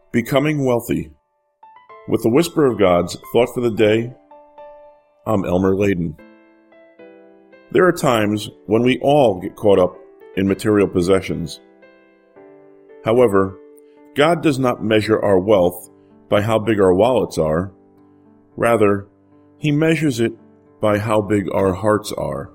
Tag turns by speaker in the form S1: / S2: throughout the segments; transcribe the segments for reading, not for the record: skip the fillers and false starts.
S1: Becoming Wealthy. With the Whisper of God's Thought for the Day, I'm Elmer Layden. There are times when we all get caught up in material possessions. However, God does not measure our wealth by how big our wallets are. Rather, He measures it by how big our hearts are.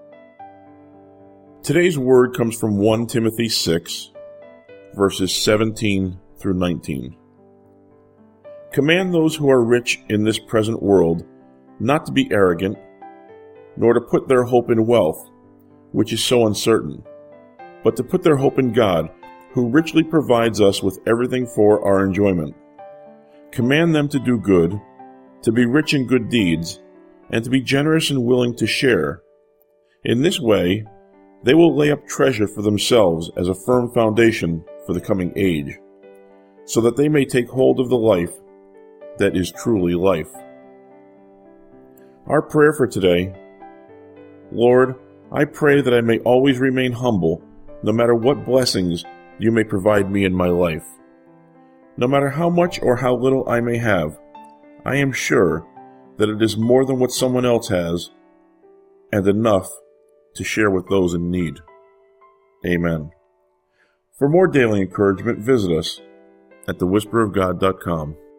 S1: Today's word comes from 1 Timothy 6, verses 17 through 19. Command those who are rich in this present world not to be arrogant, nor to put their hope in wealth, which is so uncertain, but to put their hope in God, who richly provides us with everything for our enjoyment. Command them to do good, to be rich in good deeds, and to be generous and willing to share. In this way, they will lay up treasure for themselves as a firm foundation for the coming age, so that they may take hold of the life that is truly life. Our prayer for today: Lord, I pray that I may always remain humble, no matter what blessings you may provide me in my life. No matter how much or how little I may have, I am sure that it is more than what someone else has, and enough to share with those in need. Amen. For more daily encouragement, visit us at thewhisperofgod.com.